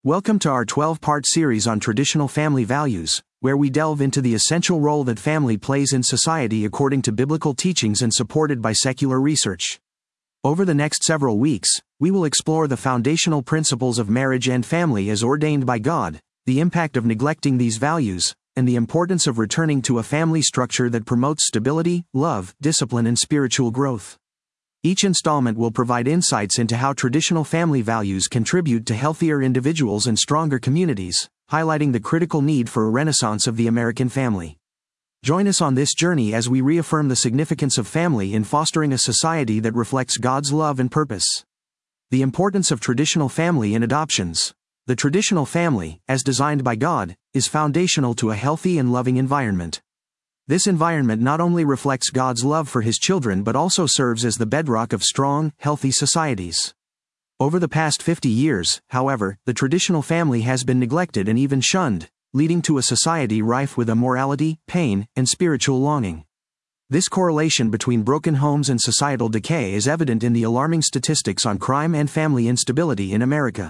Welcome to our 12-part series on traditional family values, where we delve into the essential role that family plays in society according to biblical teachings and supported by secular research. Over the next several weeks, we will explore the foundational principles of marriage and family as ordained by God, the impact of neglecting these values, and the importance of returning to a family structure that promotes stability, love, discipline, and spiritual growth. Each installment will provide insights into how traditional family values contribute to healthier individuals and stronger communities, highlighting the critical need for a renaissance of the American family. Join us on this journey as we reaffirm the significance of family in fostering a society that reflects God's love and purpose. The importance of traditional family in adoptions. The traditional family, as designed by God, is foundational to a healthy and loving environment. This environment not only reflects God's love for His children but also serves as the bedrock of strong, healthy societies. Over the past 50 years, however, the traditional family has been neglected and even shunned, leading to a society rife with immorality, pain, and spiritual longing. This correlation between broken homes and societal decay is evident in the alarming statistics on crime and family instability in America.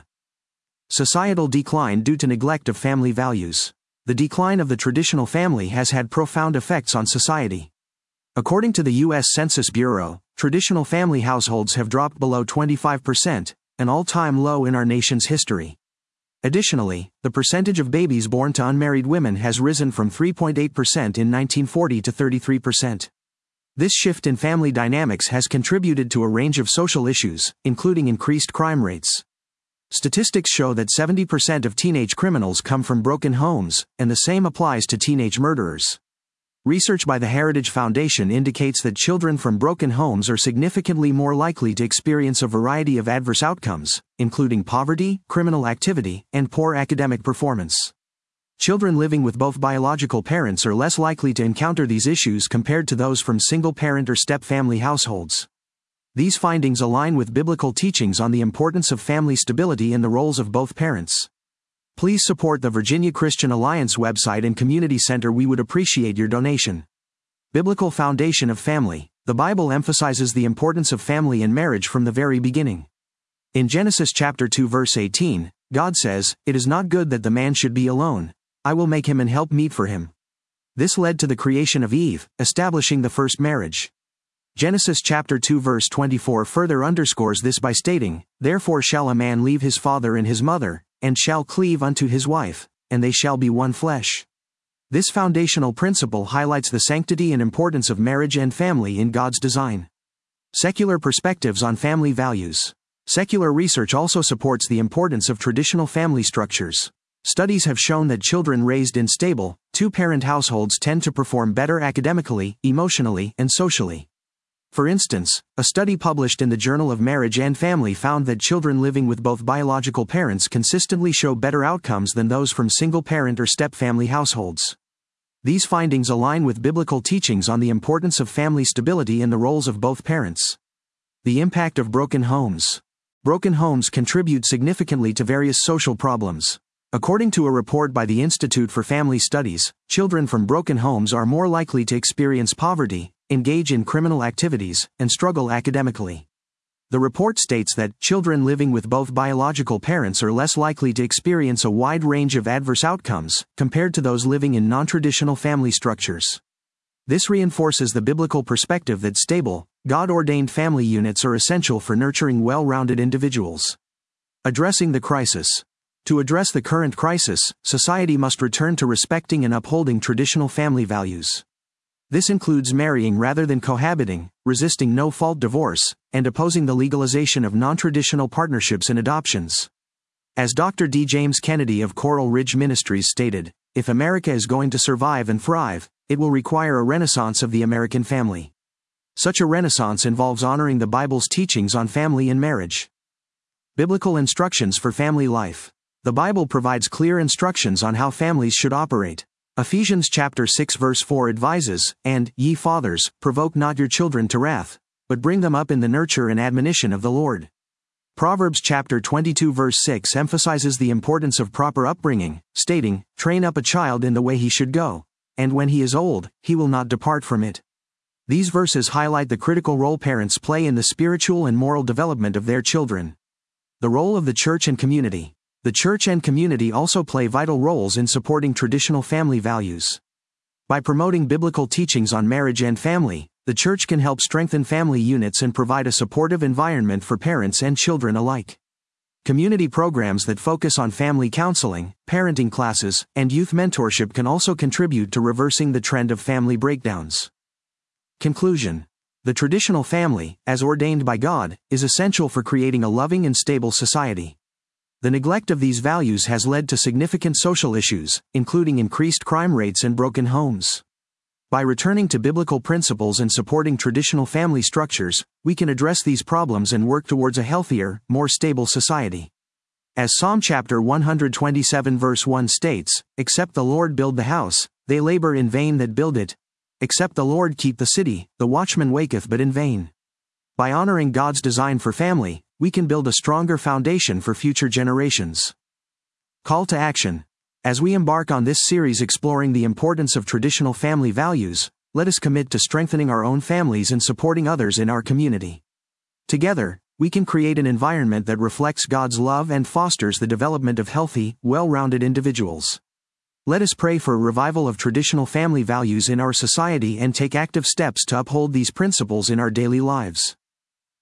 Societal decline due to neglect of family values. The decline of the traditional family has had profound effects on society. According to the U.S. Census Bureau, traditional family households have dropped below 25%, an all-time low in our nation's history. Additionally, the percentage of babies born to unmarried women has risen from 3.8% in 1940 to 33%. This shift in family dynamics has contributed to a range of social issues, including increased crime rates. Statistics show that 70% of teenage criminals come from broken homes, and the same applies to teenage murderers. Research by the Heritage Foundation indicates that children from broken homes are significantly more likely to experience a variety of adverse outcomes, including poverty, criminal activity, and poor academic performance. Children living with both biological parents are less likely to encounter these issues compared to those from single-parent or step-family households. These findings align with biblical teachings on the importance of family stability and the roles of both parents. Please support the Virginia Christian Alliance website and community center. We would appreciate your donation. Biblical foundation of family. The Bible emphasizes the importance of family and marriage from the very beginning. In Genesis chapter 2 verse 18, God says, "It is not good that the man should be alone. I will make him an help meet for him." This led to the creation of Eve, establishing the first marriage. Genesis chapter 2 verse 24 further underscores this by stating, "Therefore shall a man leave his father and his mother, and shall cleave unto his wife, and they shall be one flesh." This foundational principle highlights the sanctity and importance of marriage and family in God's design. Secular perspectives on family values. Secular research also supports the importance of traditional family structures. Studies have shown that children raised in stable, two-parent households tend to perform better academically, emotionally, and socially. For instance, a study published in the Journal of Marriage and Family found that children living with both biological parents consistently show better outcomes than those from single-parent or step-family households. These findings align with biblical teachings on the importance of family stability and the roles of both parents. The impact of broken homes. Broken homes contribute significantly to various social problems. According to a report by the Institute for Family Studies, children from broken homes are more likely to experience poverty, engage in criminal activities, and struggle academically. The report states that children living with both biological parents are less likely to experience a wide range of adverse outcomes compared to those living in non-traditional family structures. This reinforces the biblical perspective that stable, God-ordained family units are essential for nurturing well-rounded individuals. Addressing the crisis. To address the current crisis, society must return to respecting and upholding traditional family values. This includes marrying rather than cohabiting, resisting no-fault divorce, and opposing the legalization of non-traditional partnerships and adoptions. As Dr. D. James Kennedy of Coral Ridge Ministries stated, "If America is going to survive and thrive, it will require a renaissance of the American family." Such a renaissance involves honoring the Bible's teachings on family and marriage. Biblical instructions for family life. The Bible provides clear instructions on how families should operate. Ephesians chapter 6 verse 4 advises, "And, ye fathers, provoke not your children to wrath, but bring them up in the nurture and admonition of the Lord." Proverbs chapter 22 verse 6 emphasizes the importance of proper upbringing, stating, "Train up a child in the way he should go, and when he is old, he will not depart from it." These verses highlight the critical role parents play in the spiritual and moral development of their children. The role of the church and community. The church and community also play vital roles in supporting traditional family values. By promoting biblical teachings on marriage and family, the church can help strengthen family units and provide a supportive environment for parents and children alike. Community programs that focus on family counseling, parenting classes, and youth mentorship can also contribute to reversing the trend of family breakdowns. Conclusion: the traditional family, as ordained by God, is essential for creating a loving and stable society. The neglect of these values has led to significant social issues, including increased crime rates and broken homes. By returning to biblical principles and supporting traditional family structures, we can address these problems and work towards a healthier, more stable society. As Psalm chapter 127 verse 1 states, "Except the Lord build the house, they labor in vain that build it. Except the Lord keep the city, the watchman waketh but in vain." By honoring God's design for family, we can build a stronger foundation for future generations. Call to action. As we embark on this series exploring the importance of traditional family values, let us commit to strengthening our own families and supporting others in our community. Together, we can create an environment that reflects God's love and fosters the development of healthy, well-rounded individuals. Let us pray for a revival of traditional family values in our society and take active steps to uphold these principles in our daily lives.